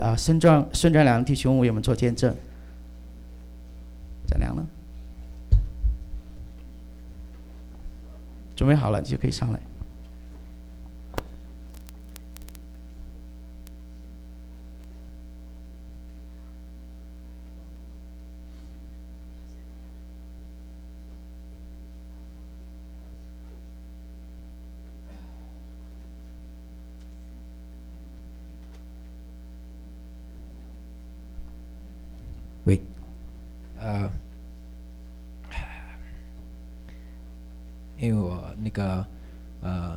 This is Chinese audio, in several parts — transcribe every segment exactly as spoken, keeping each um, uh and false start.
啊，孙正孙正良弟兄为我们做见证。正良呢？准备好了，你就可以上来。 喂，呃，因为我那个呃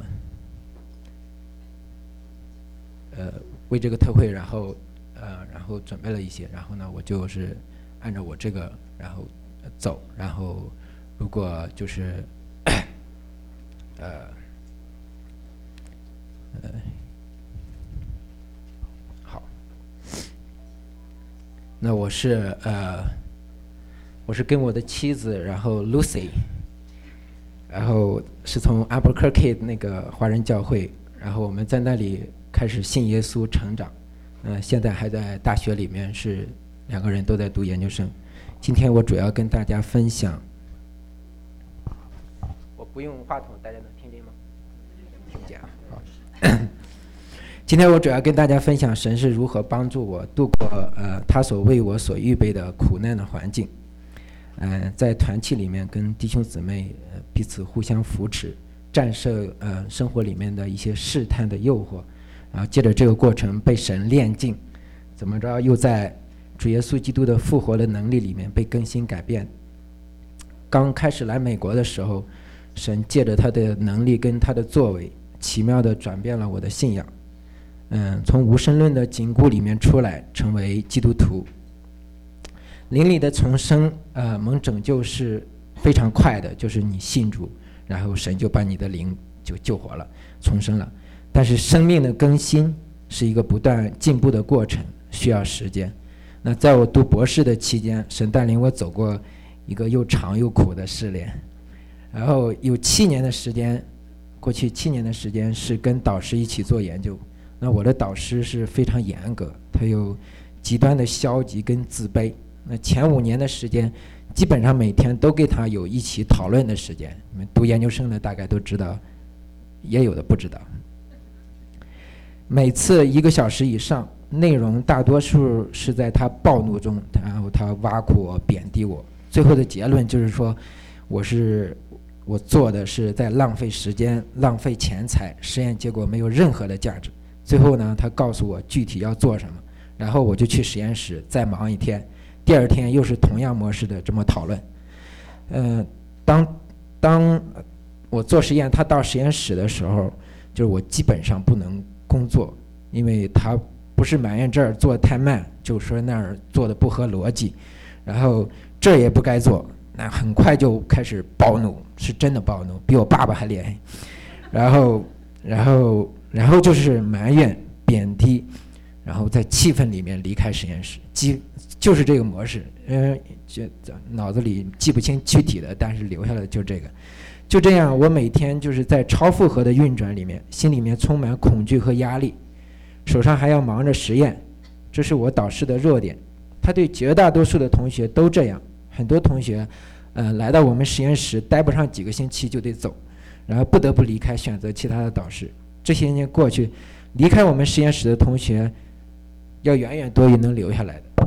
呃为这个特会，然后呃然后准备了一些，然后呢我就是按照我这个然后走，然后如果就是呃呃好。那我是呃，我是跟我的妻子，然后 Lucy， 然后是从 Albuquerque 那个华人教会，然后我们在那里开始信耶稣成长，嗯、呃，现在还在大学里面，是两个人都在读研究生。今天我主要跟大家分享，我不用话筒，大家能听见吗？听见啊，好。今天我主要跟大家分享神是如何帮助我度过呃他所为我所预备的苦难的环境，嗯、呃，在团契里面跟弟兄姊妹、呃、彼此互相扶持，战胜呃生活里面的一些试探的诱惑，然后借着这个过程被神炼净，怎么着又在主耶稣基督的复活的能力里面被更新改变。刚开始来美国的时候，神借着他的能力跟他的作为，奇妙地转变了我的信仰。嗯，从无神论的紧箍里面出来，成为基督徒。灵里的重生，呃，蒙拯救是非常快的，就是你信主，然后神就把你的灵就救活了，重生了。但是生命的更新是一个不断进步的过程，需要时间。那在我读博士的期间，神带领我走过一个又长又苦的试炼，然后有七年的时间，过去七年的时间是跟导师一起做研究。那我的导师是非常严格，他有极端的消极跟自卑。那前五年的时间，基本上每天都跟他有一起讨论的时间。你们读研究生的大概都知道，也有的不知道。每次一个小时以上，内容大多数是在他暴怒中，然后他挖苦我、贬低我。最后的结论就是说，我是我做的是在浪费时间、浪费钱财，实验结果没有任何的价值。最后呢，他告诉我具体要做什么，然后我就去实验室再忙一天，第二天又是同样模式的这么讨论。呃，当当我做实验，他到实验室的时候，就是我基本上不能工作，因为他不是埋怨这儿做得太慢，就说那儿做的不合逻辑，然后这儿也不该做，那很快就开始暴怒，是真的暴怒，比我爸爸还厉害，然后然后。然后就是埋怨、贬低，然后在气氛里面离开实验室，记就是这个模式。嗯，就脑子里记不清具体的，但是留下来就这个。就这样，我每天就是在超负荷的运转里面，心里面充满恐惧和压力，手上还要忙着实验，这是我导师的弱点。他对绝大多数的同学都这样，很多同学，呃，来到我们实验室待不上几个星期就得走，然后不得不离开，选择其他的导师。这些年过去，离开我们实验室的同学要远远多于能留下来的。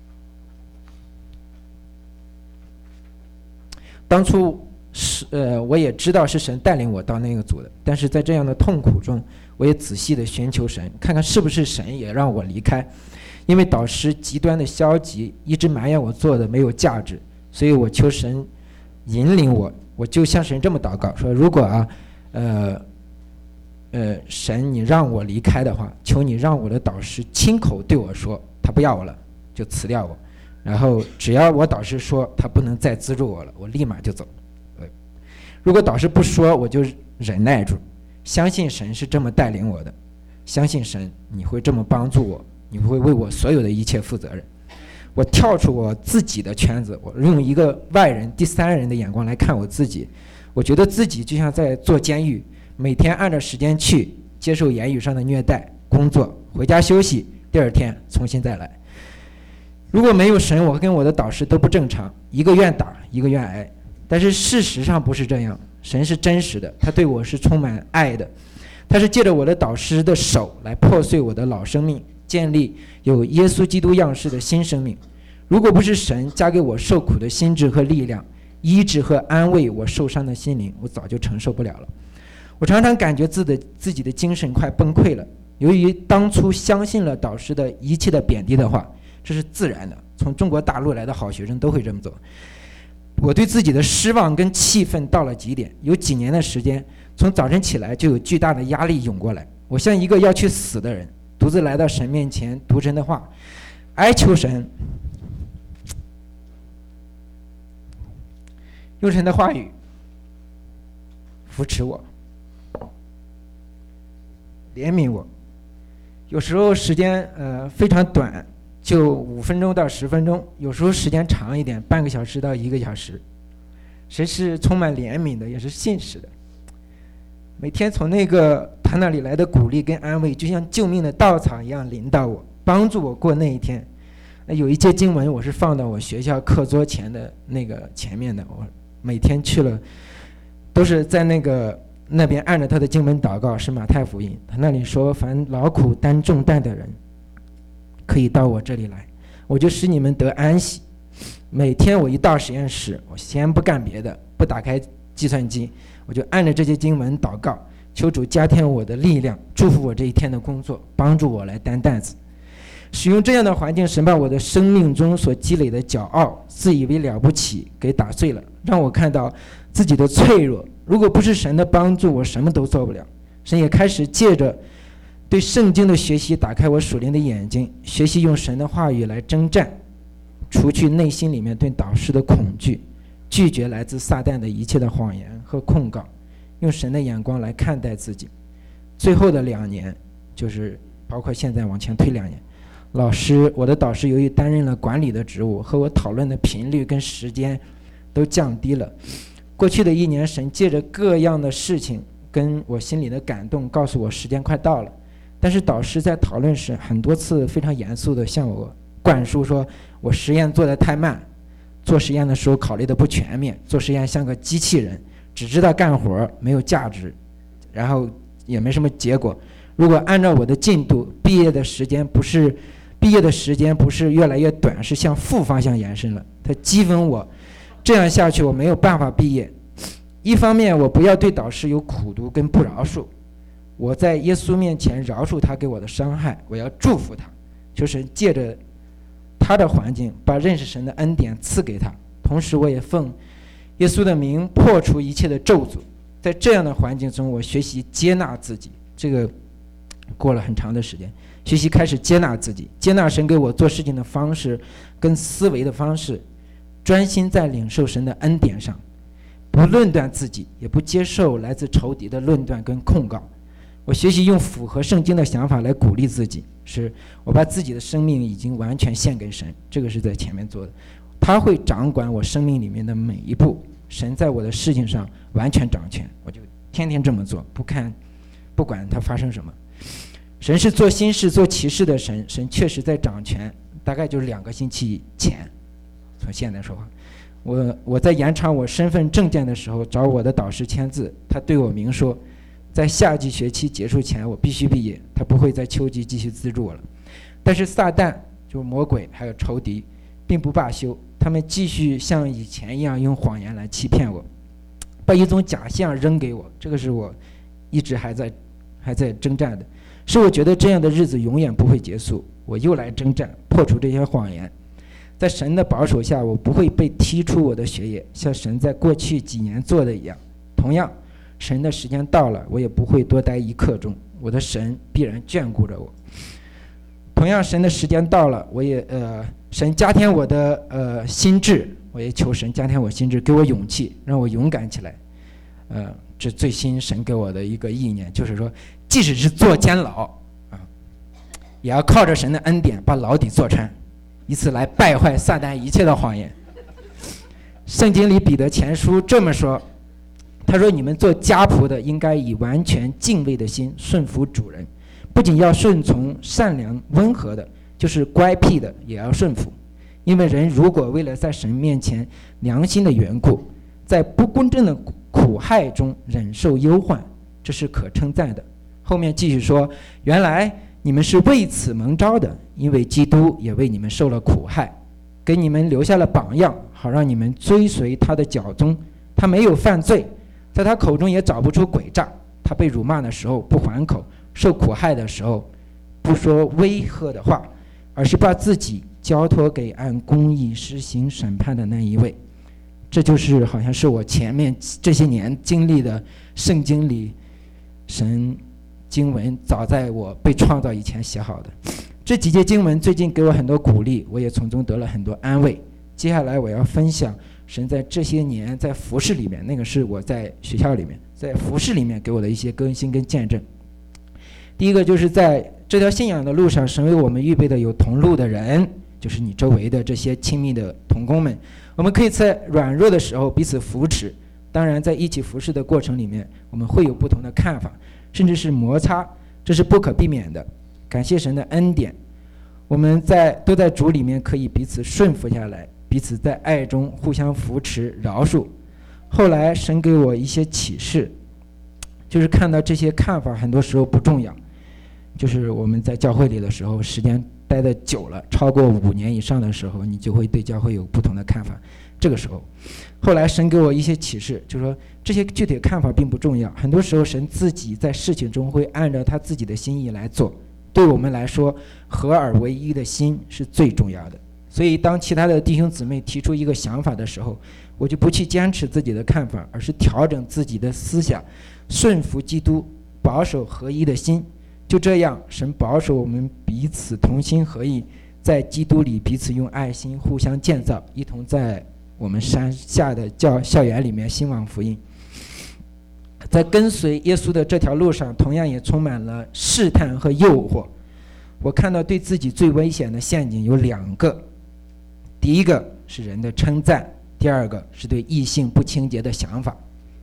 当初是呃，我也知道是神带领我到那个组的，但是在这样的痛苦中，我也仔细的寻求神，看看是不是神也让我离开。因为导师极端的消极，一直埋怨我做的没有价值，所以我求神引领我，我就向神这么祷告说：如果啊，呃。呃，神，你让我离开的话，求你让我的导师亲口对我说，他不要我了，就辞掉我。然后只要我导师说他不能再资助我了，我立马就走。呃，如果导师不说，我就忍耐住，相信神是这么带领我的，相信神你会这么帮助我，你会为我所有的一切负责任。我跳出我自己的圈子，我用一个外人、第三人的眼光来看我自己，我觉得自己就像在坐监狱。每天按照时间去接受言语上的虐待，工作，回家休息， 第二天重新再来。如果没有神，我跟我的导师都不正常，一个愿打一个愿挨。但是事实上不是这样，神是真实的，他对我是充满爱的，他是借着我的导师的手来破碎我的老生命，建立有耶稣基督样式的新生命。如果不是神加给我受苦的心智和力量，医治和安慰我受伤的心灵，我早就承受不了了。我常常感觉自己的自己的精神快崩溃了。由于当初相信了导师的一切的贬低的话，这是自然的，从中国大陆来的好学生都会这么做。我对自己的失望跟气愤到了极点，有几年的时间，从早晨起来就有巨大的压力涌过来，我像一个要去死的人，独自来到神面前读神的话，哀求神，用神的话语扶持我，怜悯我。有时候时间呃非常短，就五分钟到十分钟，有时候时间长一点，半个小时到一个小时。神是充满怜悯的，也是信实的。每天从那个他那里来的鼓励跟安慰，就像救命的稻草一样临到我，帮助我过那一天。有一节经文我是放到我学校课桌前的那个前面的，我每天去了，都是在那个那边按着他的经文祷告，是马太福音，他那里说，凡劳苦担重担的人可以到我这里来，我就使你们得安息。每天我一到实验室，我先不干别的，不打开计算机，我就按着这些经文祷告，求主加添我的力量，祝福我这一天的工作，帮助我来担担子。使用这样的环境，神把我的生命中所积累的骄傲、自以为了不起给打碎了，让我看到自己的脆弱。如果不是神的帮助，我什么都做不了。神也开始借着对圣经的学习打开我属灵的眼睛，学习用神的话语来征战，除去内心里面对导师的恐惧，拒绝来自撒旦的一切的谎言和控告，用神的眼光来看待自己。最后的两年，就是包括现在往前推两年，老师我的导师由于担任了管理的职务，和我讨论的频率跟时间都降低了。过去的一年，神借着各样的事情跟我心里的感动告诉我时间快到了，但是导师在讨论时很多次非常严肃地向我灌输说，我实验做得太慢，做实验的时候考虑的不全面，做实验像个机器人，只知道干活，没有价值，然后也没什么结果。如果按照我的进度，毕业的时间不是毕业的时间不是越来越短，是向负方向延伸了。他讥讽我，这样下去我没有办法毕业。一方面我不要对导师有苦毒跟不饶恕，我在耶稣面前饶恕他给我的伤害，我要祝福他，就是借着他的环境把认识神的恩典赐给他。同时我也奉耶稣的名破除一切的咒诅。在这样的环境中，我学习接纳自己，这个过了很长的时间，学习开始接纳自己，接纳神给我做事情的方式跟思维的方式，专心在领受神的恩典上，不论断自己，也不接受来自仇敌的论断跟控告。我学习用符合圣经的想法来鼓励自己，是我把自己的生命已经完全献给神，这个是在前面做的，他会掌管我生命里面的每一步，神在我的事情上完全掌权，我就天天这么做，不看不管它发生什么。神是做新事做奇事的神，神确实在掌权。大概就是两个星期前，从现在说话，我我在延长我身份证件的时候找我的导师签字，他对我明说，在夏季学期结束前我必须毕业，他不会在秋季继续资助我了。但是撒旦就是魔鬼还有仇敌并不罢休，他们继续像以前一样用谎言来欺骗我，把一种假象扔给我，这个是我一直还在还在征战的，是我觉得这样的日子永远不会结束。我又来征战，破除这些谎言。在神的保守下，我不会被踢出我的学业，像神在过去几年做的一样。同样，神的时间到了，我也不会多待一刻钟，我的神必然眷顾着我。同样，神的时间到了，我也呃，神加添我的呃心智，我也求神加添我心智，给我勇气，让我勇敢起来。呃，这最新神给我的一个意念，就是说，即使是坐监牢啊，也要靠着神的恩典把牢底坐穿，以此来败坏撒旦一切的谎言。圣经里彼得前书这么说，他说：“你们做家仆的，应该以完全敬畏的心顺服主人， 不仅要顺从善良温和的，就是乖僻的也要顺服。因为人如果为了在神面前良心的缘故，在不公正的苦害中忍受忧患，这是可称赞的。后面继续说，原来你们是为此蒙召的，因为基督也为你们受了苦害，给你们留下了榜样，好让你们追随他的脚踪。他没有犯罪，在他口中也找不出诡诈。他被辱骂的时候不还口，受苦害的时候不说威吓的话，而是把自己交托给按公义实行审判的那一位。这就是好像是我前面这些年经历的圣经里神经文，早在我被创造以前写好的。这几节经文最近给我很多鼓励，我也从中得了很多安慰。接下来我要分享神在这些年在服事里面，那个是我在学校里面在服事里面给我的一些更新跟见证。第一个就是在这条信仰的路上，神为我们预备的有同路的人，就是你周围的这些亲密的同工们，我们可以在软弱的时候彼此扶持。当然在一起服事的过程里面，我们会有不同的看法，甚至是摩擦，这是不可避免的。感谢神的恩典，我们在都在主里面可以彼此顺服下来，彼此在爱中互相扶持饶恕。后来神给我一些启示，就是看到这些看法很多时候不重要，就是我们在教会里的时候，时间待得久了，超过五年以上的时候，你就会对教会有不同的看法。这个时候后来神给我一些启示，就是说这些具体的看法并不重要，很多时候神自己在事情中会按照他自己的心意来做。对我们来说，合而为一的心是最重要的。所以当其他的弟兄姊妹提出一个想法的时候，我就不去坚持自己的看法，而是调整自己的思想，顺服基督，保守合一的心。就这样，神保守我们彼此同心合意，在基督里彼此用爱心互相建造，一同在我们山下的教校园里面兴旺福音。在跟随耶稣的这条路上，同样也充满了试探和诱惑。我看到对自己最危险的陷阱有两个，第一个是人的称赞，第二个是对异性不清洁的想法。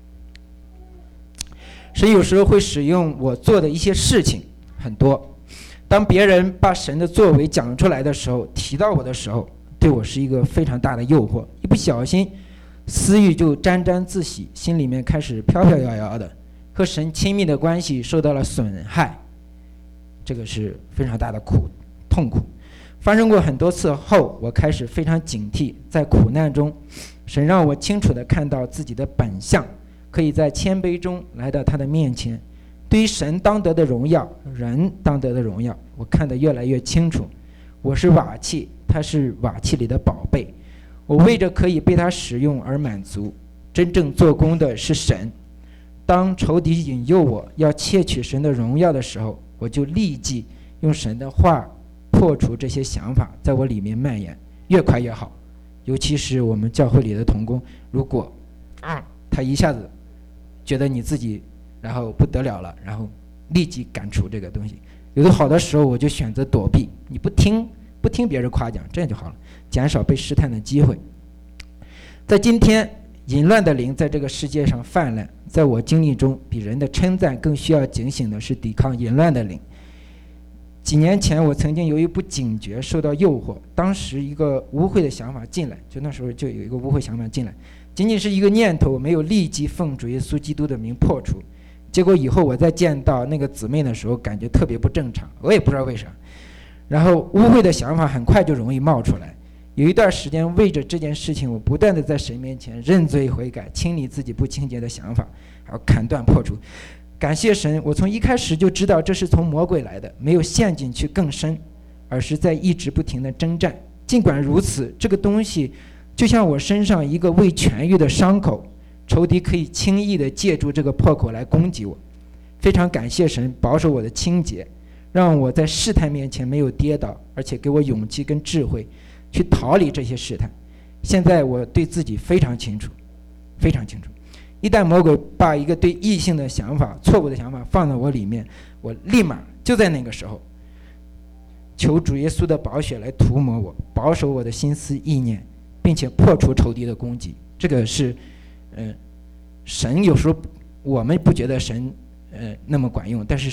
神有时候会使用我做的一些事情很多，当别人把神的作为讲出来的时候，提到我的时候，对我是一个非常大的诱惑，一不小心私欲就沾沾自喜，心里面开始飘飘摇摇的，和神亲密的关系受到了损害，这个是非常大的苦痛苦。发生过很多次后，我开始非常警惕，在苦难中神让我清楚地看到自己的本相，可以在谦卑中来到他的面前。对于神当得的荣耀，人当得的荣耀，我看得越来越清楚。我是瓦器，他是瓦器里的宝贝，我为着可以被他使用而满足。真正做工的是神。当仇敌引诱我要窃取神的荣耀的时候，我就立即用神的话破除这些想法在我里面蔓延，越快越好。尤其是我们教会里的同工，如果、啊、他一下子觉得你自己然后不得了了，然后立即赶除这个东西。有的好的时候我就选择躲避，你不听不听别人夸奖，这样就好了，减少被试探的机会。在今天淫乱的灵在这个世界上泛滥，在我经历中，比人的称赞更需要警醒的是抵抗淫乱的灵。几年前我曾经由于不警觉受到诱惑，当时一个污秽的想法进来，就那时候就有一个污秽想法进来，仅仅是一个念头，没有立即奉主耶稣基督的名破除。结果以后我再见到那个姊妹的时候，感觉特别不正常，我也不知道为啥。然后污秽的想法很快就容易冒出来。有一段时间为着这件事情，我不断的在神面前认罪悔改，清理自己不清洁的想法，还要砍断破除。感谢神，我从一开始就知道这是从魔鬼来的，没有陷进去更深，而是在一直不停的征战。尽管如此，这个东西就像我身上一个未痊愈的伤口，仇敌可以轻易的借助这个破口来攻击我。非常感谢神保守我的清洁，让我在试探面前没有跌倒，而且给我勇气跟智慧去逃离这些试探。现在我对自己非常清楚，非常清楚，一旦魔鬼把一个对异性的想法、错误的想法放到我里面，我立马就在那个时候求主耶稣的宝血来涂抹我，保守我的心思意念，并且破除仇敌的攻击。这个是呃，神有时候我们不觉得神呃那么管用，但是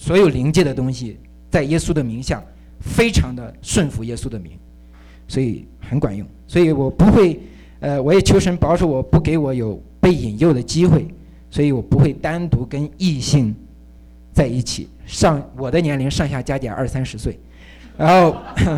所有灵界的东西在耶稣的名下非常的顺服耶稣的名，所以很管用。所以我不会呃，我也求神保守我，不给我有被引诱的机会，所以我不会单独跟异性在一起。上我的年龄上下加减二三十岁，然后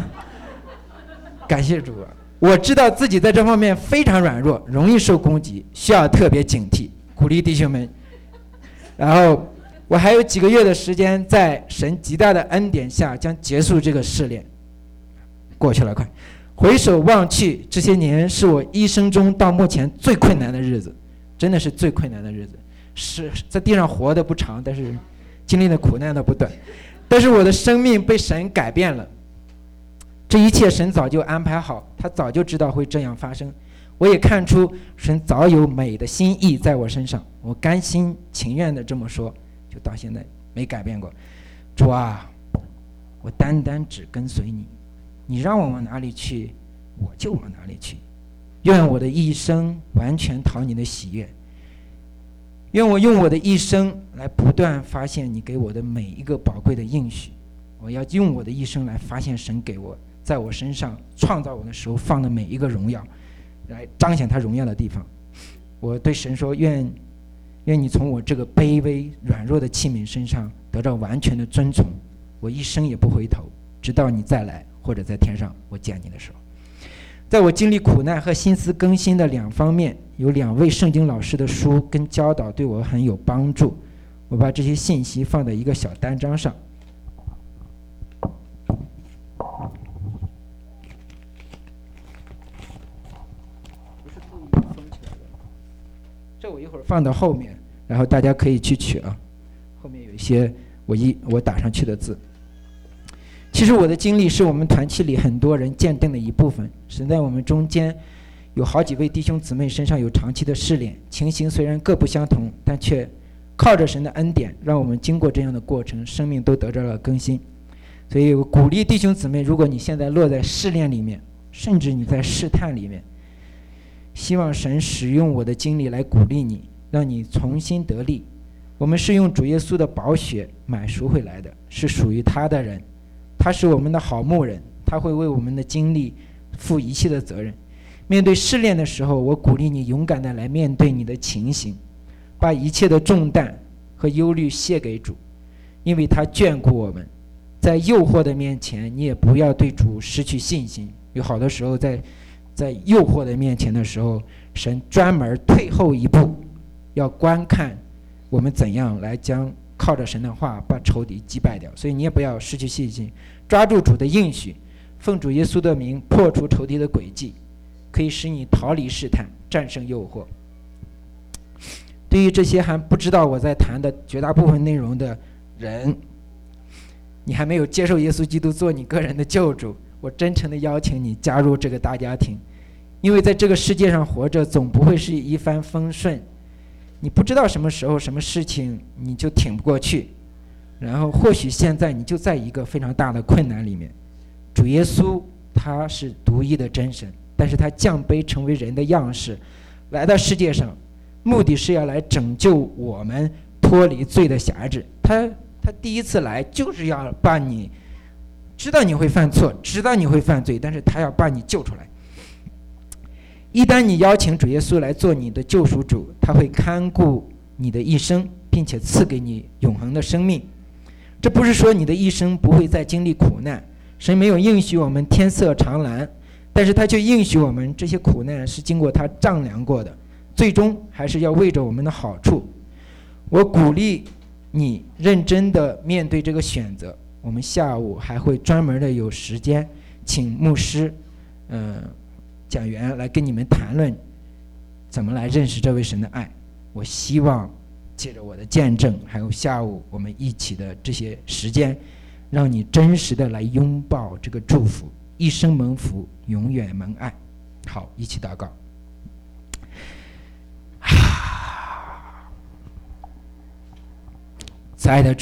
感谢主，我知道自己在这方面非常软弱，容易受攻击，需要特别警惕，鼓励弟兄们。然后我还有几个月的时间，在神极大的恩典下将结束这个试炼。过去了，快回首望去，这些年是我一生中到目前最困难的日子，真的是最困难的日子。是在地上活得不长，但是经历的苦难的不短。但是我的生命被神改变了，这一切神早就安排好，他早就知道会这样发生。我也看出神早有美的心意在我身上，我甘心情愿的这么说，就到现在没改变过。主啊，我单单只跟随你，你让我往哪里去，我就往哪里去。愿我的一生完全讨你的喜悦，愿我用我的一生来不断发现你给我的每一个宝贵的应许。我要用我的一生来发现神给我在我身上创造我的时候放的每一个荣耀，来彰显他荣耀的地方。我对神说，愿愿你从我这个卑微软弱的器皿身上得到完全的尊崇，我一生也不回头，直到你再来，或者在天上我见你的时候。在我经历苦难和心思更新的两方面，有两位圣经老师的书跟教导对我很有帮助。我把这些信息放在一个小单张上。这我一会儿放到后面，然后大家可以去取啊。后面有一些我一我打上去的字。其实我的经历是我们团契里很多人见证的一部分。神在我们中间有好几位弟兄姊妹身上有长期的试炼，情形虽然各不相同，但却靠着神的恩典，让我们经过这样的过程，生命都得到了更新。所以我鼓励弟兄姊妹，如果你现在落在试炼里面，甚至你在试探里面，希望神使用我的经历来鼓励你，让你重新得力。我们是用主耶稣的宝血买赎回来的，是属于他的人，他是我们的好牧人，他会为我们的经历负一切的责任。面对试炼的时候，我鼓励你勇敢地来面对你的情形，把一切的重担和忧虑卸给主，因为他眷顾我们。在诱惑的面前，你也不要对主失去信心。有好多时候在在诱惑的面前的时候，神专门退后一步，要观看我们怎样来将靠着神的话把仇敌击败掉。所以你也不要失去信心，抓住主的应许，奉主耶稣的名破除仇敌的诡计，可以使你逃离试探，战胜诱惑。对于这些还不知道我在谈的绝大部分内容的人，你还没有接受耶稣基督做你个人的救主，我真诚地邀请你加入这个大家庭。因为在这个世界上活着总不会是一帆风顺，你不知道什么时候什么事情你就挺不过去，然后或许现在你就在一个非常大的困难里面。主耶稣他是独一的真神，但是他降卑成为人的样式，来到世界上，目的是要来拯救我们脱离罪的辖制。他他第一次来就是要把你知道你会犯错，知道你会犯罪，但是他要把你救出来。一旦你邀请主耶稣来做你的救赎主，他会看顾你的一生，并且赐给你永恒的生命。这不是说你的一生不会再经历苦难，神没有应许我们天色常蓝，但是他却应许我们这些苦难是经过他丈量过的，最终还是要为着我们的好处。我鼓励你认真的面对这个选择。我们下午还会专门的有时间请牧师嗯、呃、讲员来跟你们谈论怎么来认识这位神的爱。我希望借着我的见证还有下午我们一起的这些时间，让你真实的来拥抱这个祝福，一生蒙福，永远蒙爱。好，一起祷告。慈爱的主